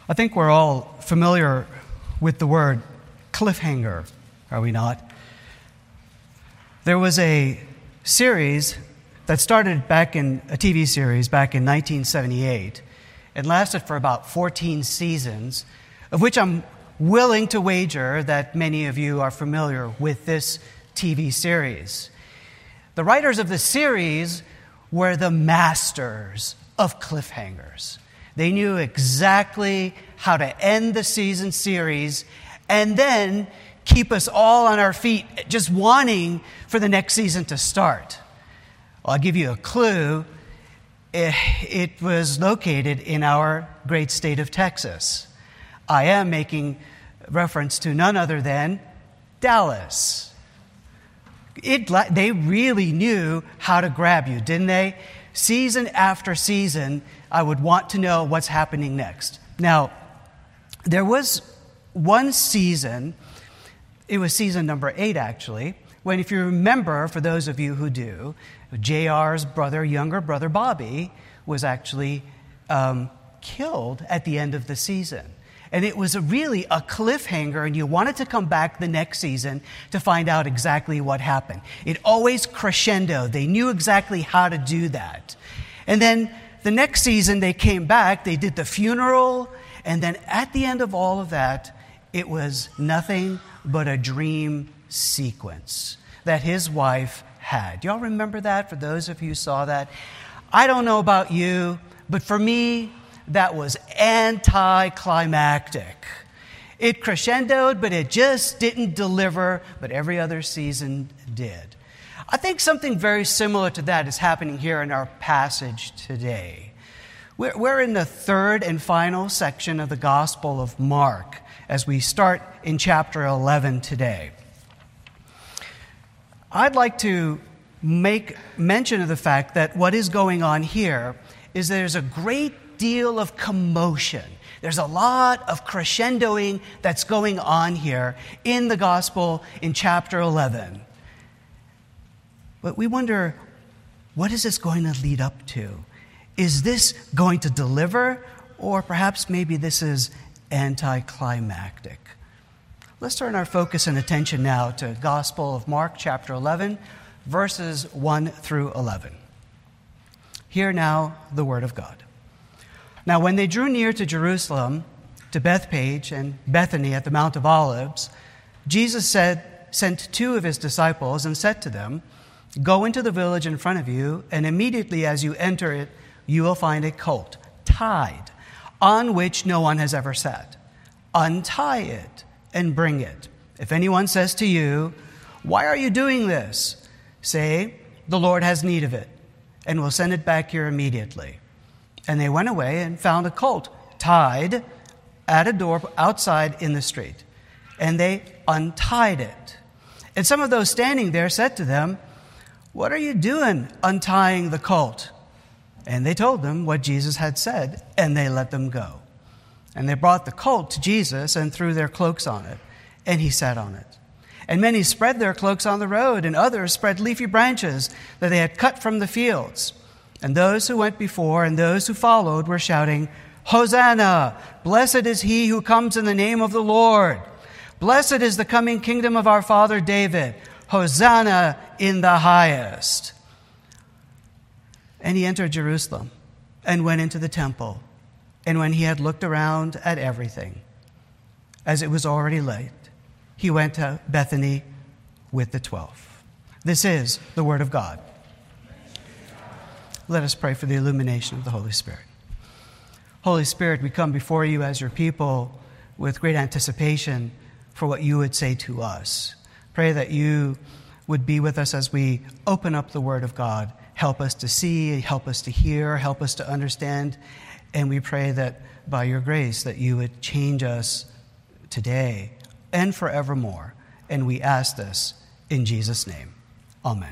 I think we're all familiar with the word cliffhanger, are we not? There was a series that started back in a TV series back in 1978 and lasted for about 14 seasons, of which I'm willing to wager that many of you are familiar with this TV series. The writers of the series were the masters of cliffhangers. They knew exactly how to end the season series and then keep us all on our feet, just wanting for the next season to start. Well, I'll give you a clue. It was located in our great state of Texas. I am making reference to none other than Dallas. They really knew how to grab you, didn't they? Season after season, I would want to know what's happening next. Now, there was one season, it was season number 8 actually, when, if you remember, for those of you who do, JR's younger brother Bobby was actually killed at the end of the season. And it was really a cliffhanger, and you wanted to come back the next season to find out exactly what happened. It always crescendoed. They knew exactly how to do that. And then the next season they came back, they did the funeral, and then at the end of all of that, it was nothing but a dream sequence that his wife had. Do y'all remember that, for those of you who saw that? I don't know about you, but for me, that was anticlimactic. It crescendoed, but it just didn't deliver, but every other season did. I think something very similar to that is happening here in our passage today. We're in the third and final section of the Gospel of Mark as we start in chapter 11 today. I'd like to make mention of the fact that what is going on here is there's a great deal of commotion. There's a lot of crescendoing that's going on here in the gospel in chapter 11. But we wonder, what is this going to lead up to? Is this going to deliver? Or perhaps maybe this is anticlimactic. Let's turn our focus and attention now to Gospel of Mark chapter 11, verses 1 through 11. Hear now the word of God. Now, when they drew near to Jerusalem, to Bethphage and Bethany at the Mount of Olives, Jesus sent 2 of his disciples and said to them, "Go into the village in front of you, and immediately as you enter it, you will find a colt tied, on which no one has ever sat. Untie it and bring it. If anyone says to you, 'Why are you doing this?' say, 'The Lord has need of it, and will send it back here immediately.'" And they went away and found a colt tied at a door outside in the street. And they untied it. And some of those standing there said to them, "What are you doing untying the colt?" And they told them what Jesus had said, and they let them go. And they brought the colt to Jesus and threw their cloaks on it, and he sat on it. And many spread their cloaks on the road, and others spread leafy branches that they had cut from the fields. And those who went before and those who followed were shouting, "Hosanna! Blessed is he who comes in the name of the Lord. Blessed is the coming kingdom of our father David. Hosanna in the highest." And he entered Jerusalem and went into the temple. And when he had looked around at everything, as it was already late, he went to Bethany with the 12. This is the word of God. Let us pray for the illumination of the Holy Spirit. Holy Spirit, we come before you as your people with great anticipation for what you would say to us. Pray that you would be with us as we open up the Word of God. Help us to see, help us to hear, help us to understand. And we pray that by your grace that you would change us today and forevermore. And we ask this in Jesus' name. Amen.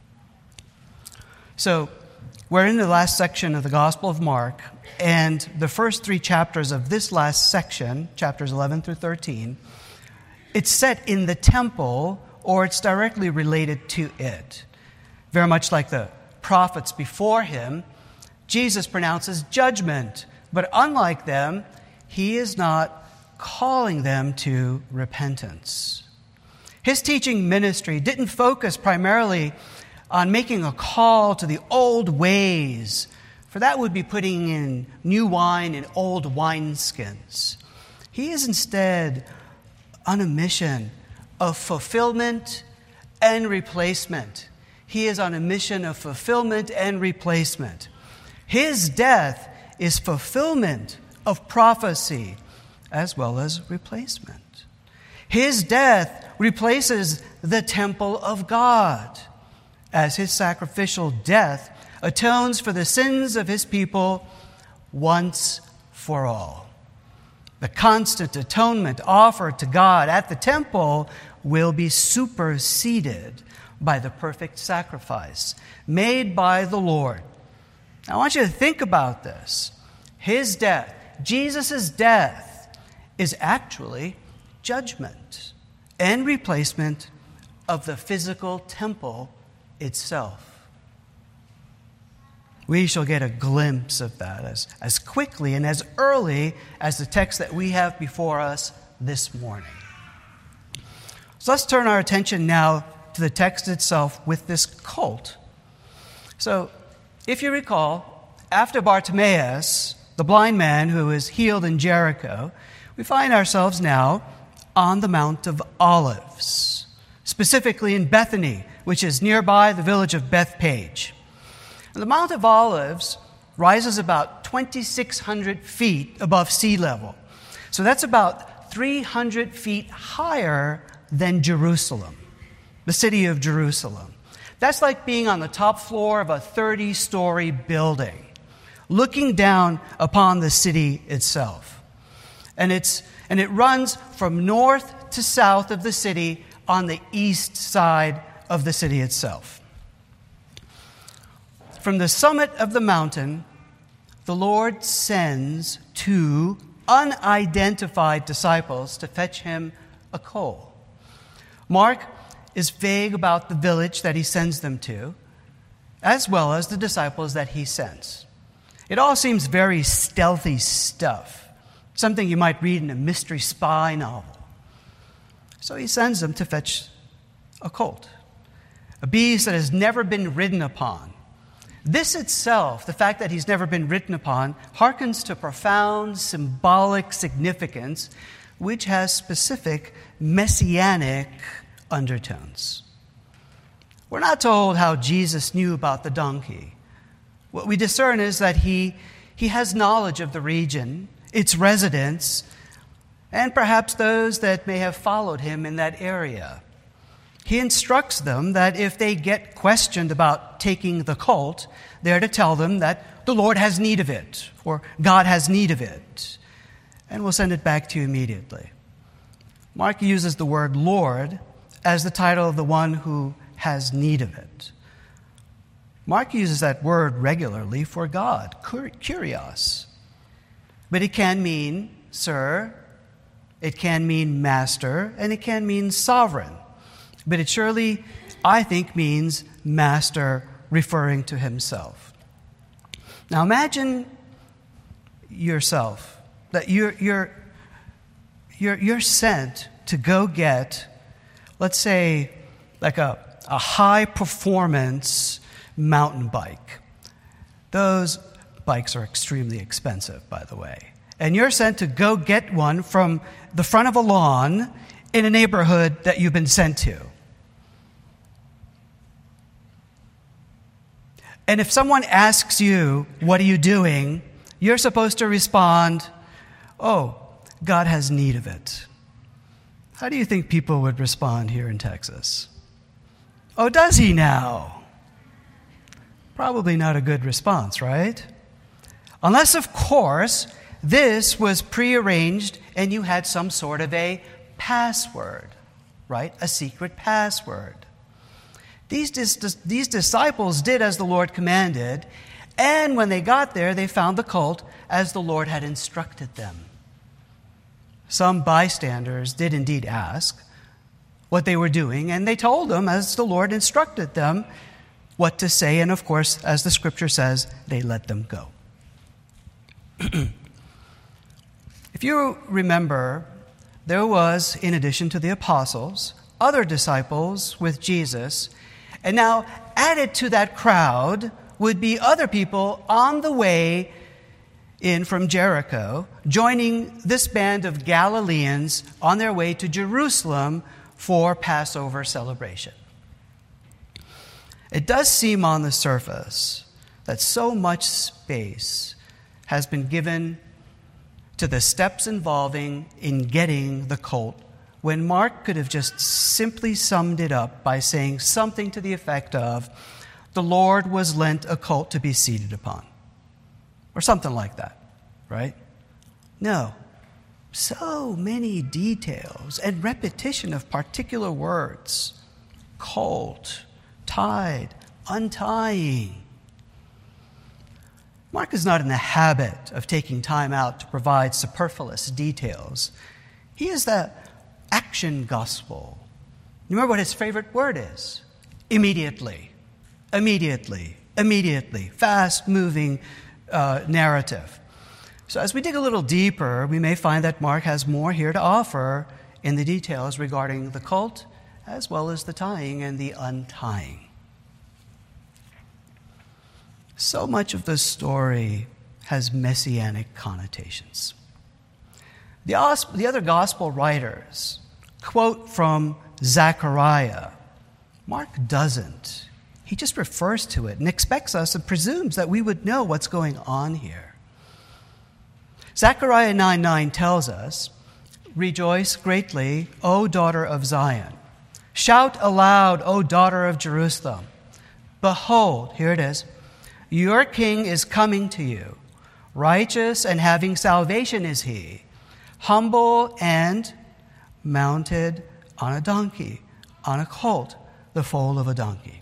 So, we're in the last section of the Gospel of Mark, and the first 3 chapters of this last section, chapters 11 through 13, it's set in the temple, or it's directly related to it. Very much like the prophets before him, Jesus pronounces judgment, but unlike them, he is not calling them to repentance. His teaching ministry didn't focus primarily on making a call to the old ways, for that would be putting in new wine in old wineskins. He is instead on a mission of fulfillment and replacement. He is on a mission of fulfillment and replacement. His death is fulfillment of prophecy as well as replacement. His death replaces the temple of God, as his sacrificial death atones for the sins of his people once for all. The constant atonement offered to God at the temple will be superseded by the perfect sacrifice made by the Lord. I want you to think about this. His death, Jesus' death, is actually judgment and replacement of the physical temple itself. We shall get a glimpse of that as quickly and as early as the text that we have before us this morning. So let's turn our attention now to the text itself with this colt. So, if you recall, after Bartimaeus, the blind man who was healed in Jericho, we find ourselves now on the Mount of Olives, specifically in Bethany, which is nearby the village of Bethpage. And the Mount of Olives rises about 2,600 feet above sea level. So that's about 300 feet higher than Jerusalem, the city of Jerusalem. That's like being on the top floor of a 30-story building, looking down upon the city itself. And it runs from north to south of the city on the east side of the city itself. From the summit of the mountain, the Lord sends 2 unidentified disciples to fetch him a coal. Mark is vague about the village that he sends them to, as well as the disciples that he sends. It all seems very stealthy stuff, something you might read in a mystery spy novel. So he sends them to fetch a colt, a beast that has never been ridden upon. This itself, the fact that he's never been ridden upon, harkens to profound symbolic significance, which has specific messianic undertones. We're not told how Jesus knew about the donkey. What we discern is that he has knowledge of the region, its residents, and perhaps those that may have followed him in that area. He instructs them that if they get questioned about taking the colt, they're to tell them that the Lord has need of it, or God has need of it, and we'll send it back to you immediately. Mark uses the word Lord as the title of the one who has need of it. Mark uses that word regularly for God, kurios. But it can mean sir, it can mean master, and it can mean sovereign. But it surely, I think, means master, referring to himself. Now imagine yourself, that you're sent to go get, let's say, like a high-performance mountain bike. Those bikes are extremely expensive, by the way. And you're sent to go get one from the front of a lawn in a neighborhood that you've been sent to. And if someone asks you, what are you doing? You're supposed to respond, oh, God has need of it. How do you think people would respond here in Texas? Oh, does he now? Probably not a good response, right? Unless, of course, this was prearranged and you had some sort of a password, right? A secret password. These disciples did as the Lord commanded, and when they got there, they found the colt as the Lord had instructed them. Some bystanders did indeed ask what they were doing, and they told them, as the Lord instructed them, what to say, and of course, as the scripture says, they let them go. If you remember, there was, in addition to the apostles, other disciples with Jesus, and now added to that crowd would be other people on the way in from Jericho, joining this band of Galileans on their way to Jerusalem for Passover celebration. It does seem on the surface that so much space has been given to the steps involving in getting the colt, when Mark could have just simply summed it up by saying something to the effect of, the Lord was lent a colt to be seated upon, or something like that, right? No. So many details and repetition of particular words. Colt, tied, untying. Mark is not in the habit of taking time out to provide superfluous details. He is the action gospel. You remember what his favorite word is? Immediately. Immediately. Immediately. Fast-moving narrative. So as we dig a little deeper, we may find that Mark has more here to offer in the details regarding the colt, as well as the tying and the untying. So much of the story has messianic connotations. The other gospel writers quote from Zechariah. Mark doesn't. He just refers to it and expects us and presumes that we would know what's going on here. Zechariah 9:9 tells us, "Rejoice greatly, O daughter of Zion. Shout aloud, O daughter of Jerusalem. Behold," here it is, "your king is coming to you. Righteous and having salvation is he, humble and mounted on a donkey, on a colt, the foal of a donkey."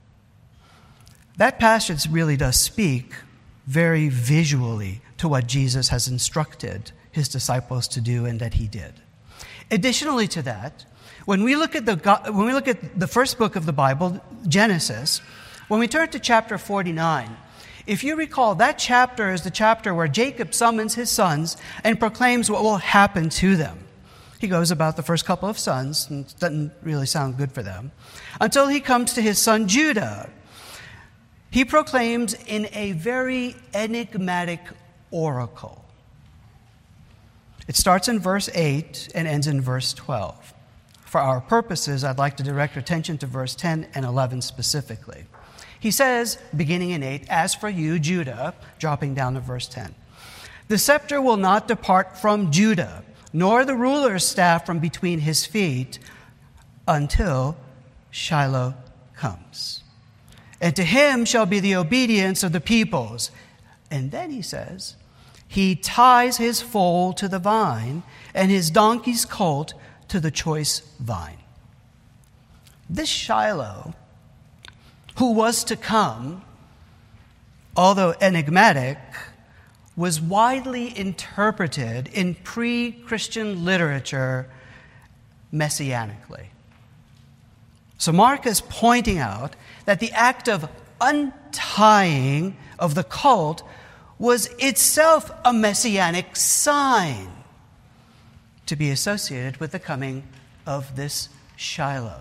That passage really does speak very visually to what Jesus has instructed his disciples to do and that he did. Additionally to that, when we look at the first book of the Bible, Genesis, when we turn to chapter 49, if you recall, that chapter is the chapter where Jacob summons his sons and proclaims what will happen to them. He goes about the first couple of sons, and it doesn't really sound good for them, until he comes to his son Judah. He proclaims in a very enigmatic oracle. It starts in verse 8 and ends in verse 12. For our purposes, I'd like to direct attention to verse 10 and 11 specifically. He says, beginning in 8, "As for you, Judah," dropping down to verse 10, "the scepter will not depart from Judah, nor the ruler's staff from between his feet, until Shiloh comes. And to him shall be the obedience of the peoples." And then he says, "He ties his foal to the vine, and his donkey's colt to the choice vine." This Shiloh, who was to come, although enigmatic, was widely interpreted in pre-Christian literature messianically. So Mark is pointing out that the act of untying of the colt was itself a messianic sign to be associated with the coming of this Shiloh.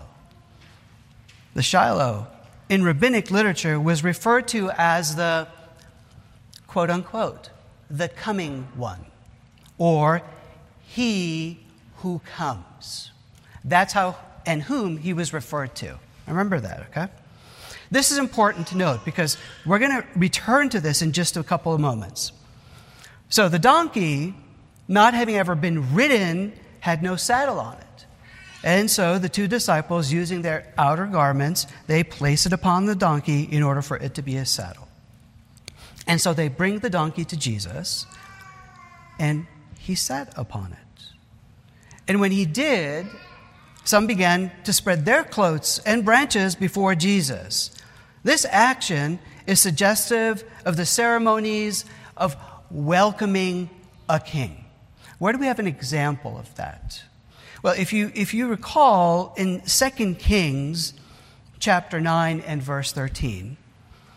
The Shiloh in rabbinic literature was referred to as the, quote unquote, the coming one, or he who comes. That's how and whom he was referred to. Remember that, okay? This is important to note because we're going to return to this in just a couple of moments. So the donkey, not having ever been ridden, had no saddle on it. And so the two disciples, using their outer garments, they place it upon the donkey in order for it to be a saddle. And so they bring the donkey to Jesus, and he sat upon it. And when he did, some began to spread their cloaks and branches before Jesus. This action is suggestive of the ceremonies of welcoming a king. Where do we have an example of that? Well, if you recall in 2 Kings chapter 9 and verse 13,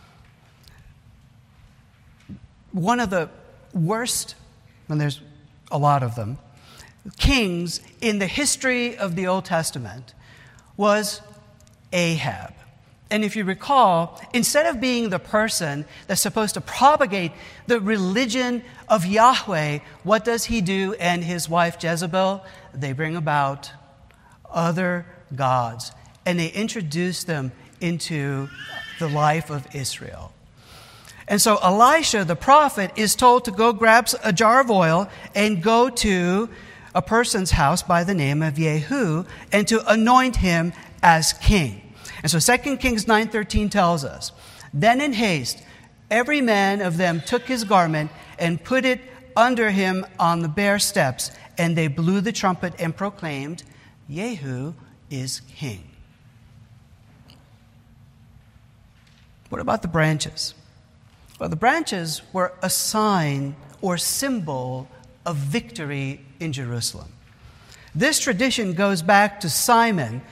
one of the worst, and there's a lot of them, kings in the history of the Old Testament was Ahab. And if you recall, instead of being the person that's supposed to propagate the religion of Yahweh, what does he do and his wife Jezebel? They bring about other gods, and they introduce them into the life of Israel. And so Elisha, the prophet, is told to go grab a jar of oil and go to a person's house by the name of Jehu and to anoint him as king. And so 2 Kings 9:13 tells us, "Then in haste, every man of them took his garment and put it under him on the bare steps, and they blew the trumpet and proclaimed, 'Jehu is king.'" What about the branches? Well, the branches were a sign or symbol of victory in Jerusalem. This tradition goes back to Simon,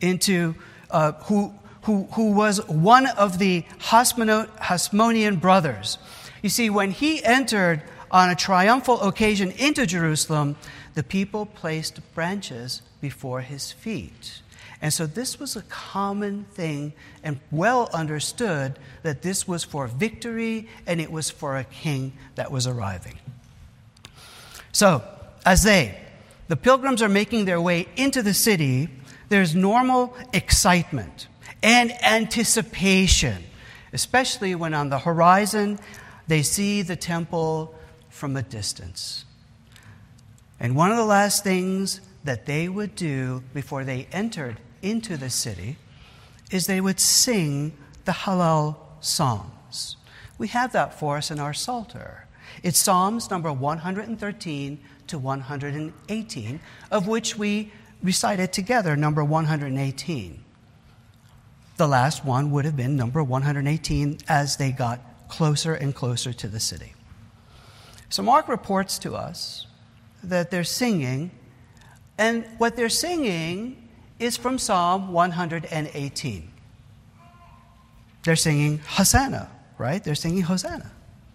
who was one of the Hasmonean brothers. You see, when he entered on a triumphal occasion into Jerusalem, the people placed branches before his feet. And so this was a common thing and well understood that this was for victory and it was for a king that was arriving. So, as the pilgrims are making their way into the city, there's normal excitement and anticipation, especially when on the horizon they see the temple from a distance. And one of the last things that they would do before they entered into the city is they would sing the Hallel Psalms. We have that for us in our Psalter. It's Psalms number 113 to 118, of which we recited together number 118. The last one would have been number 118 as they got closer and closer to the city. So Mark reports to us that they're singing, and what they're singing is from Psalm 118. They're singing Hosanna, right? They're singing Hosanna.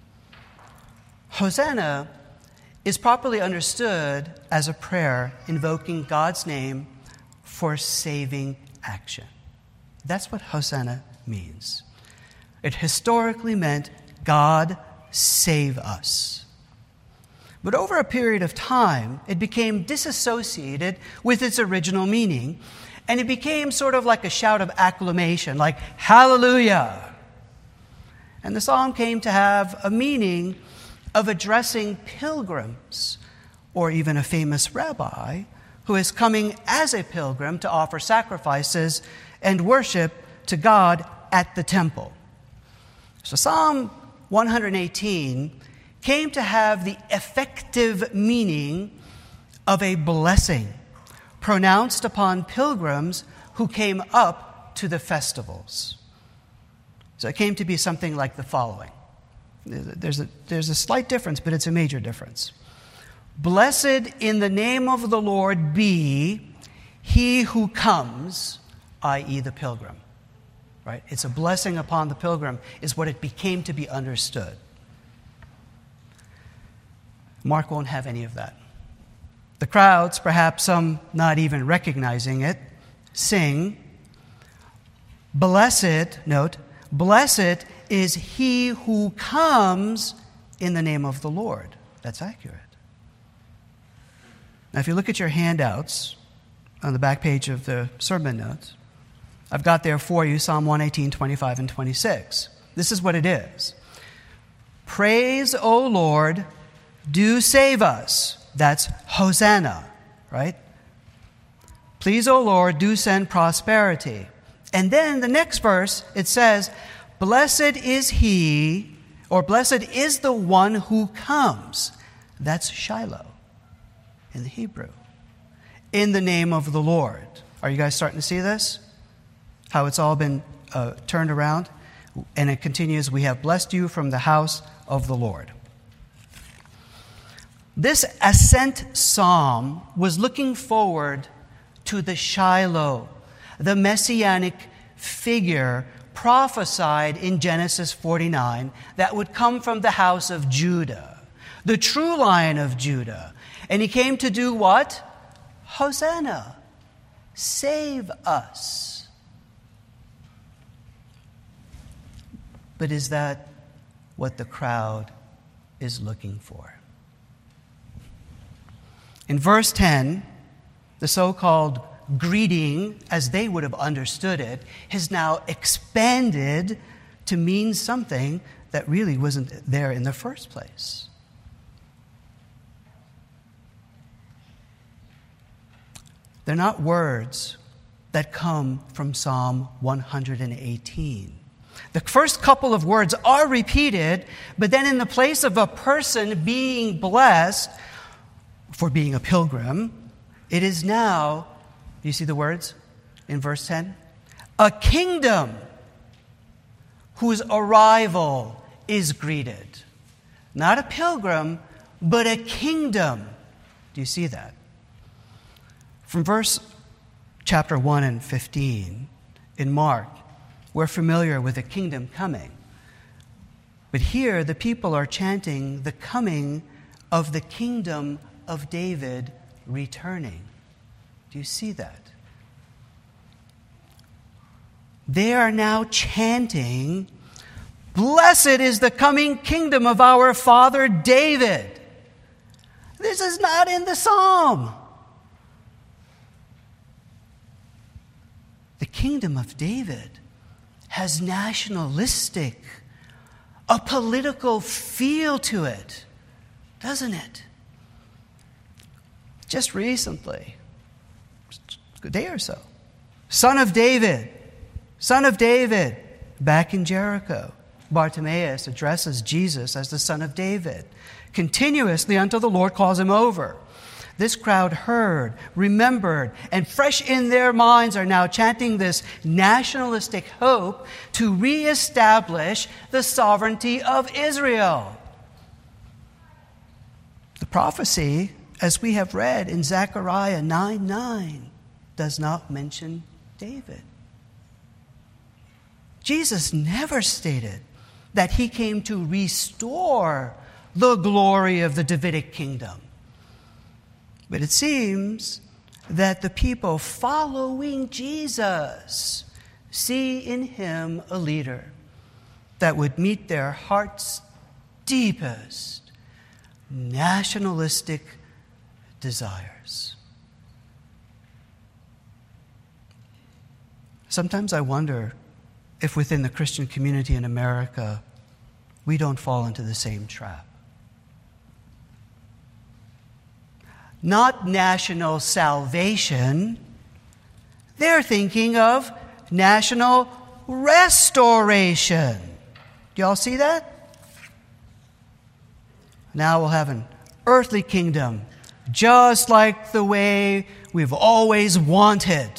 Hosanna is properly understood as a prayer invoking God's name for saving action. That's what Hosanna means. It historically meant God save us. But over a period of time, it became disassociated with its original meaning, and it became sort of like a shout of acclamation, like hallelujah. And the psalm came to have a meaning of addressing pilgrims, or even a famous rabbi who is coming as a pilgrim to offer sacrifices and worship to God at the temple. So Psalm 118 came to have the effective meaning of a blessing pronounced upon pilgrims who came up to the festivals. So it came to be something like the following. There's a slight difference, but it's a major difference. Blessed in the name of the Lord be he who comes, i.e. the pilgrim. Right? It's a blessing upon the pilgrim is what it became to be understood. Mark won't have any of that. The crowds, perhaps some not even recognizing it, sing, blessed, note, blessed is he who comes in the name of the Lord. That's accurate. Now, if you look at your handouts on the back page of the sermon notes, I've got there for you Psalm 118, 25, and 26. This is what it is. Praise, O Lord, do save us. That's Hosanna, right? Please, O Lord, do send prosperity. And then the next verse, it says, blessed is he, or blessed is the one who comes. That's Shiloh in the Hebrew. In the name of the Lord. Are you guys starting to see this? How it's all been turned around? And it continues, we have blessed you from the house of the Lord. This ascent psalm was looking forward to the Shiloh, the messianic figure prophesied in Genesis 49 that would come from the house of Judah. the true Lion of Judah. And he came to do what? Hosanna. Save us. But is that what the crowd is looking for? In verse 10, the so-called greeting, as they would have understood it, has now expanded to mean something that really wasn't there in the first place. They're not words that come from Psalm 118. The first couple of words are repeated, but then in the place of a person being blessed for being a pilgrim, it is now, do you see the words in verse 10? A kingdom whose arrival is greeted. Not a pilgrim, but a kingdom. Do you see that? From verse chapter 1 and 15 in Mark, we're familiar with the kingdom coming. But here the people are chanting the coming of the kingdom of David returning. Do you see that? They are now chanting, "Blessed is the coming kingdom of our father David." This is not in the psalm. The kingdom of David has nationalistic, a political feel to it, doesn't it? Just recently, a day or so, Son of David, back in Jericho. Bartimaeus addresses Jesus as the Son of David, continuously until the Lord calls him over. This crowd heard, remembered, and fresh in their minds are now chanting this nationalistic hope to reestablish the sovereignty of Israel. The prophecy, as we have read in Zechariah 9:9, does not mention David. Jesus never stated that he came to restore the glory of the Davidic kingdom. But it seems that the people following Jesus see in him a leader that would meet their heart's deepest nationalistic desires. Sometimes I wonder if within the Christian community in America, we don't fall into the same trap. Not national salvation. They're thinking of national restoration. Do y'all see that? Now we'll have an earthly kingdom, just like the way we've always wanted.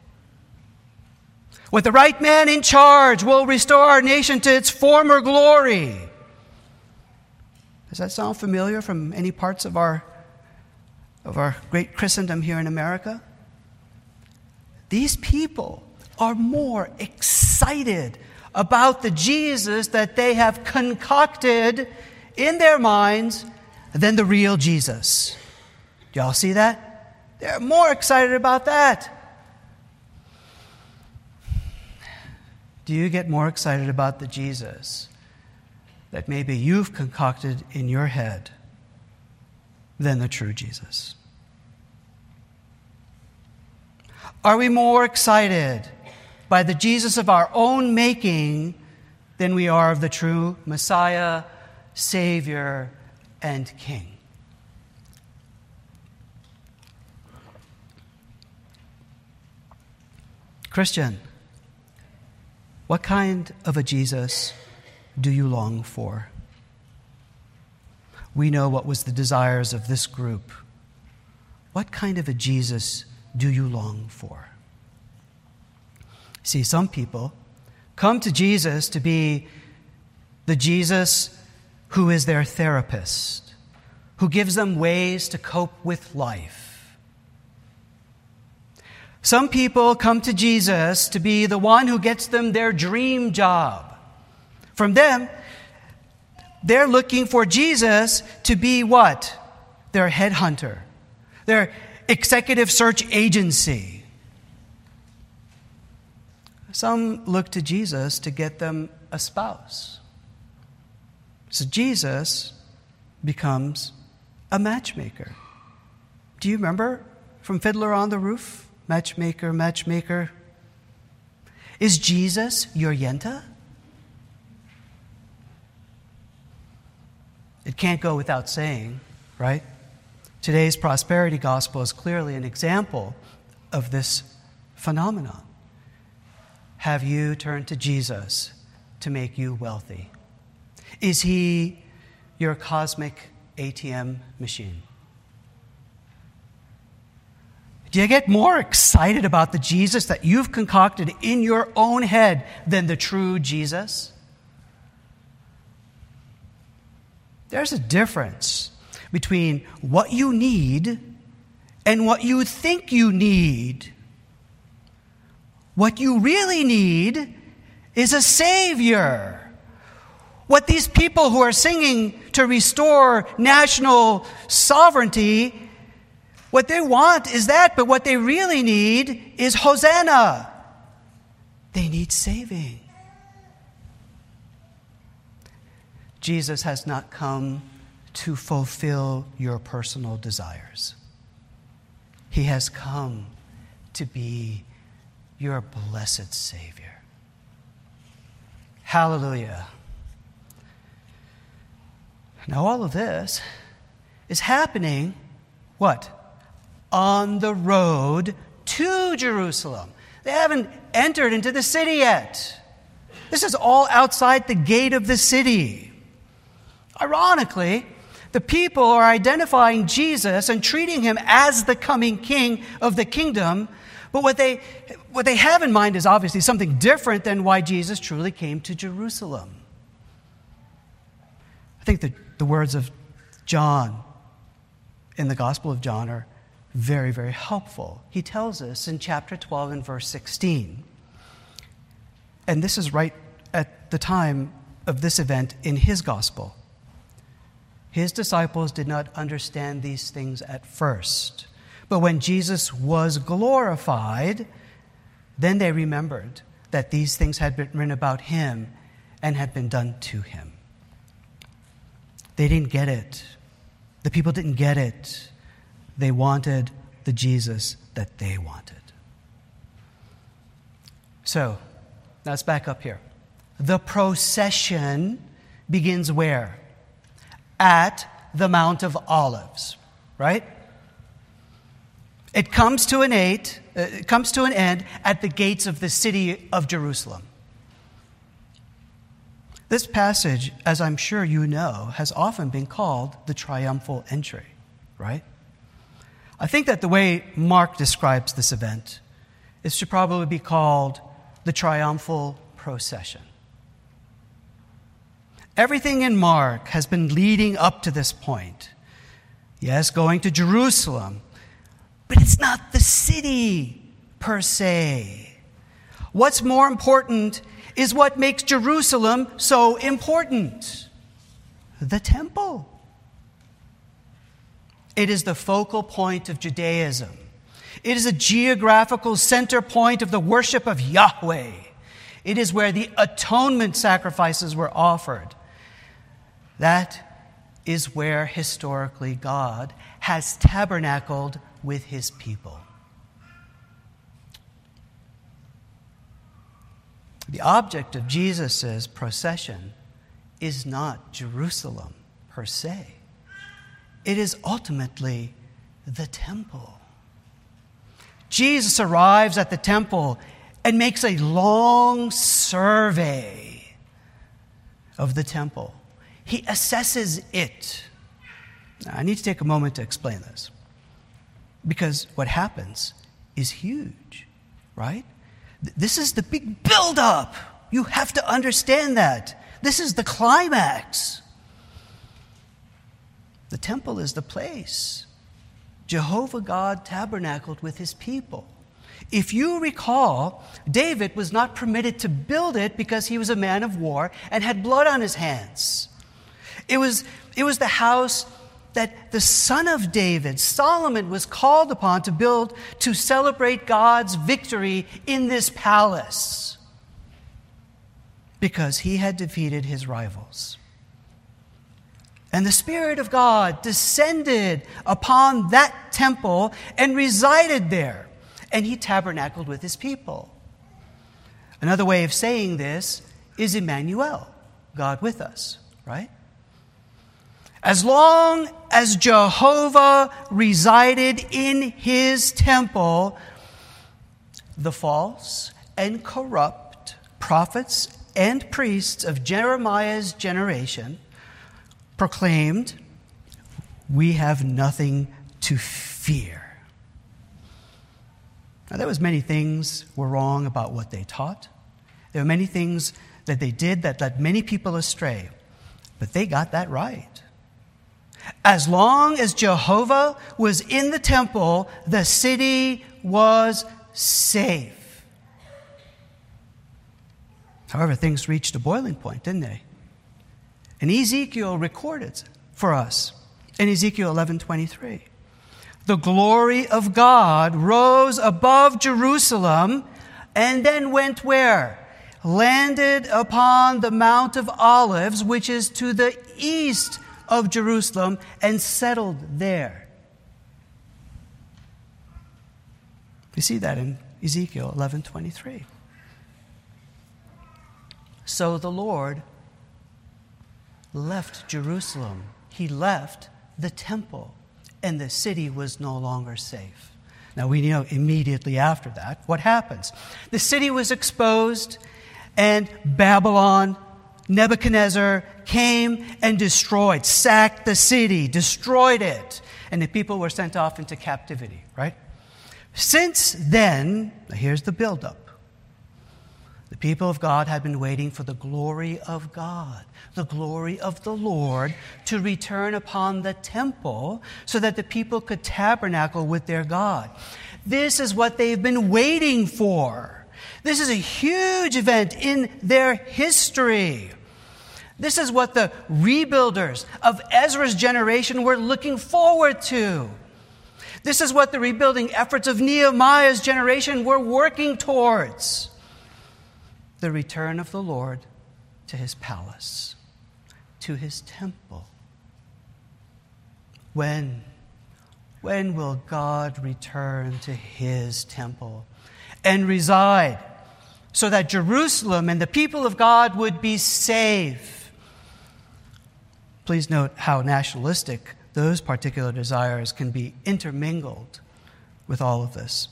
With the right man in charge, we'll restore our nation to its former glory. Does that sound familiar from any parts of our great Christendom here in America? These people are more excited about the Jesus that they have concocted in their minds than the real Jesus. Do y'all see that? They're more excited about that. Do you get more excited about the Jesus that maybe you've concocted in your head than the true Jesus? Are we more excited by the Jesus of our own making than we are of the true Messiah, Savior, and King? Christian, what kind of a Jesus do you long for? We know what was the desires of this group. What kind of a Jesus do you long for? See, some people come to Jesus to be the Jesus who is their therapist, who gives them ways to cope with life. Some people come to Jesus to be the one who gets them their dream job. From them, they're looking for Jesus to be what? Their headhunter, their executive search agency. Some look to Jesus to get them a spouse. So Jesus becomes a matchmaker. Do you remember from Fiddler on the Roof? Matchmaker, matchmaker. Is Jesus your Yenta? It can't go without saying, right? Today's prosperity gospel is clearly an example of this phenomenon. Have you turned to Jesus to make you wealthy? Is he your cosmic ATM machine? Do you get more excited about the Jesus that you've concocted in your own head than the true Jesus? There's a difference between what you need and what you think you need. What you really need is a Savior. What these people who are singing to restore national sovereignty, what they want is that, but what they really need is Hosanna. They need saving. Jesus has not come to fulfill your personal desires. He has come to be your blessed Savior. Hallelujah. Now all of this is happening, what? On the road to Jerusalem. They haven't entered into the city yet. This is all outside the gate of the city. Ironically, the people are identifying Jesus and treating him as the coming king of the kingdom, but what they have in mind is obviously something different than why Jesus truly came to Jerusalem. I think the words of John in the Gospel of John are very, very helpful. He tells us in chapter 12 and verse 16, and this is right at the time of this event in his gospel. His disciples did not understand these things at first, but when Jesus was glorified, then they remembered that these things had been written about him and had been done to him. They didn't get it. The people didn't get it. They wanted the Jesus that they wanted. So, now let's back up here. The procession begins where? At the Mount of Olives, right? It comes to an end at the gates of the city of Jerusalem. This passage, as I'm sure you know, has often been called the triumphal entry, right? I think that the way Mark describes this event is to probably be called the triumphal procession. Everything in Mark has been leading up to this point. Yes, going to Jerusalem, but it's not the city per se. What's more important is what makes Jerusalem so important: the temple. It is the focal point of Judaism. It is a geographical center point of the worship of Yahweh. It is where the atonement sacrifices were offered. That is where historically God has tabernacled with his people. The object of Jesus' procession is not Jerusalem per se. It is ultimately the temple. Jesus arrives at the temple and makes a long survey of the temple. He assesses it. Now, I need to take a moment to explain this, because what happens is huge, right? This is the big build-up. You have to understand that. This is the climax. The temple is the place Jehovah God tabernacled with his people. If you recall, David was not permitted to build it because he was a man of war and had blood on his hands. It was the house that the son of David, Solomon, was called upon to build to celebrate God's victory in this palace because he had defeated his rivals. And the Spirit of God descended upon that temple and resided there, and he tabernacled with his people. Another way of saying this is Emmanuel, God with us, right? As long as Jehovah resided in his temple, the false and corrupt prophets and priests of Jeremiah's generation proclaimed, "We have nothing to fear." Now, there was many things were wrong about what they taught. There were many things that they did that led many people astray, but they got that right. As long as Jehovah was in the temple, the city was safe. However, things reached a boiling point, didn't they? And Ezekiel recorded for us in Ezekiel 11:23. The glory of God rose above Jerusalem and then went where? Landed upon the Mount of Olives, which is to the east of Jerusalem, and settled there. You see that in Ezekiel 11:23. So the Lord left Jerusalem. He left the temple, and the city was no longer safe. Now we know immediately after that what happens. The city was exposed, and Babylon, Nebuchadnezzar, came and destroyed, sacked the city, destroyed it, and the people were sent off into captivity, right? Since then, here's the buildup. The people of God had been waiting for the glory of God, the glory of the Lord, to return upon the temple so that the people could tabernacle with their God. This is what they've been waiting for. This is a huge event in their history. This is what the rebuilders of Ezra's generation were looking forward to. This is what the rebuilding efforts of Nehemiah's generation were working towards. The return of the Lord to his palace, to his temple. When will God return to his temple and reside so that Jerusalem and the people of God would be safe? Please note how nationalistic those particular desires can be intermingled with all of this.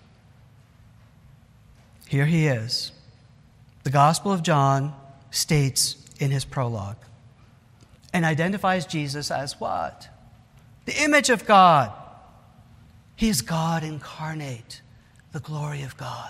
Here he is. The Gospel of John states in his prologue and identifies Jesus as what? The image of God. He is God incarnate, the glory of God.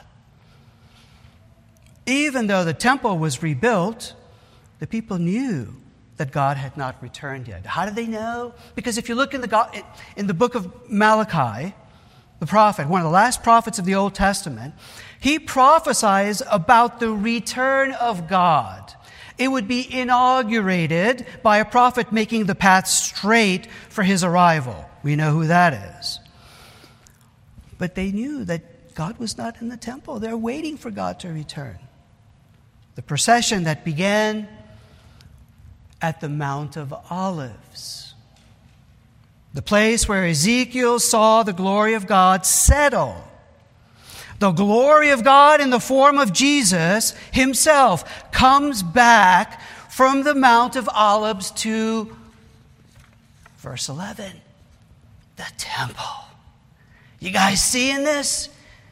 Even though the temple was rebuilt, the people knew that God had not returned yet. How did they know? Because if you look in the book of Malachi, the prophet, one of the last prophets of the Old Testament, he prophesies about the return of God. It would be inaugurated by a prophet making the path straight for his arrival. We know who that is. But they knew that God was not in the temple. They're waiting for God to return. The procession that began at the Mount of Olives, the place where Ezekiel saw the glory of God settle. The glory of God in the form of Jesus himself comes back from the Mount of Olives to verse 11, the temple. You guys seeing this?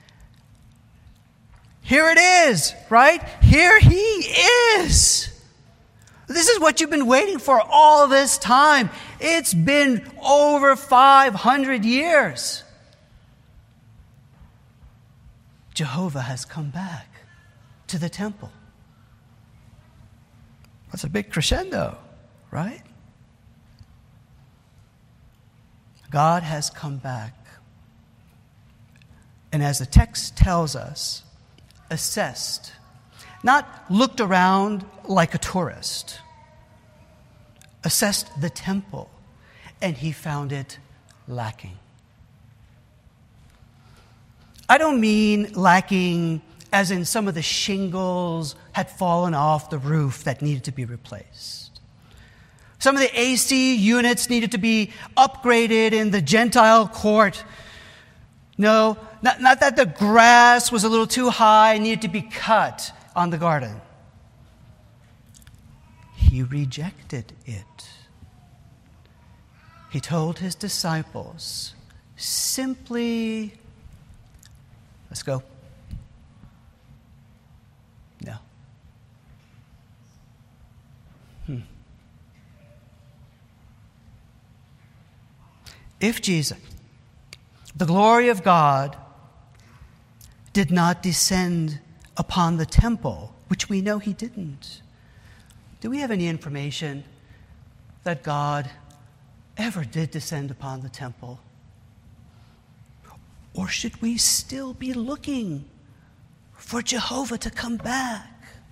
Here it is, right? Here he is. This is what you've been waiting for all this time. It's been over 500 years. Jehovah has come back to the temple. That's a big crescendo, right? God has come back. And as the text tells us, assessed, not looked around like a tourist, assessed the temple, and he found it lacking. I don't mean lacking as in some of the shingles had fallen off the roof that needed to be replaced. Some of the AC units needed to be upgraded in the Gentile court. No, not that the grass was a little too high and needed to be cut on the garden. He rejected it. He told his disciples, simply, let's go. No. If Jesus, the glory of God, did not descend upon the temple, which we know he didn't, do we have any information that God ever did descend upon the temple? Or should we still be looking for Jehovah to come back?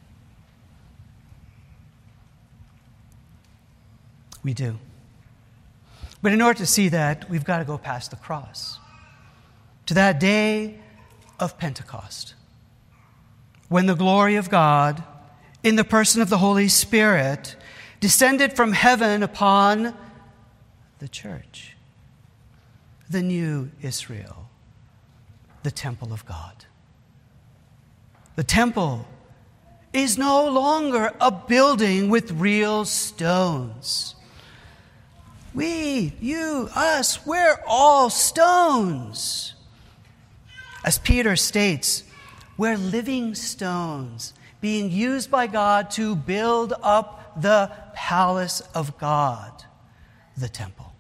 We do. But in order to see that, we've got to go past the cross to that day of Pentecost, when the glory of God, in the person of the Holy Spirit, descended from heaven upon the church, the new Israel, the temple of God. The temple is no longer a building with real stones. We, you, us, we're all stones. As Peter states, we're living stones being used by God to build up the palace of God, the temple.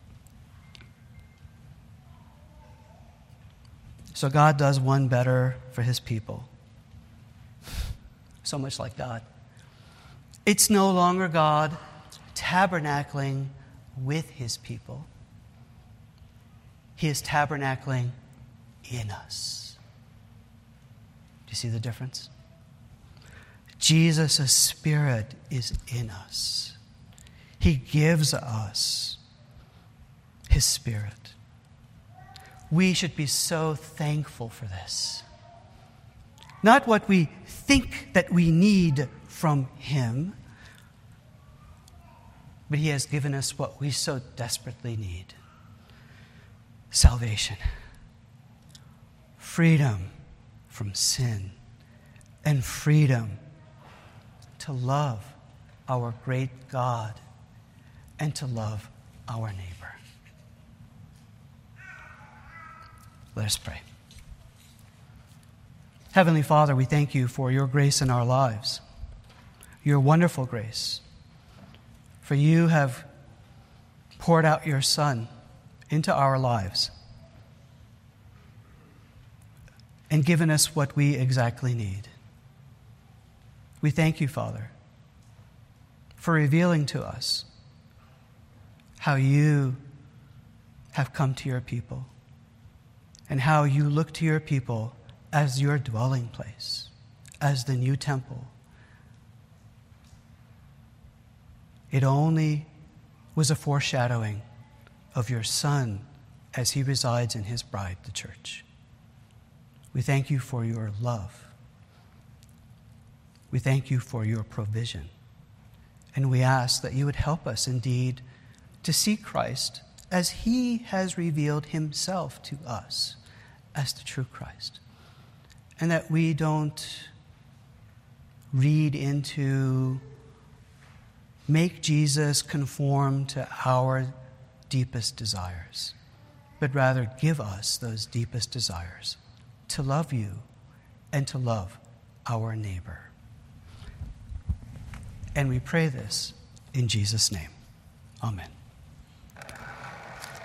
So God does one better for his people. So much like God. It's no longer God tabernacling with his people. He is tabernacling in us. Do you see the difference? Jesus' Spirit is in us. He gives us his Spirit. We should be so thankful for this. Not what we think that we need from him, but he has given us what we so desperately need: salvation, freedom from sin, and freedom to love our great God and to love our neighbor. Let us pray. Heavenly Father, we thank you for your grace in our lives, your wonderful grace. For you have poured out your Son into our lives and given us what we exactly need. We thank you, Father, for revealing to us how you have come to your people and how you look to your people as your dwelling place, as the new temple. It only was a foreshadowing of your Son as he resides in his bride, the church. We thank you for your love. We thank you for your provision. And we ask that you would help us indeed to see Christ as he has revealed himself to us as the true Christ. And that we don't read into, make Jesus conform to our deepest desires, but rather give us those deepest desires to love you and to love our neighbor. And we pray this in Jesus' name. Amen.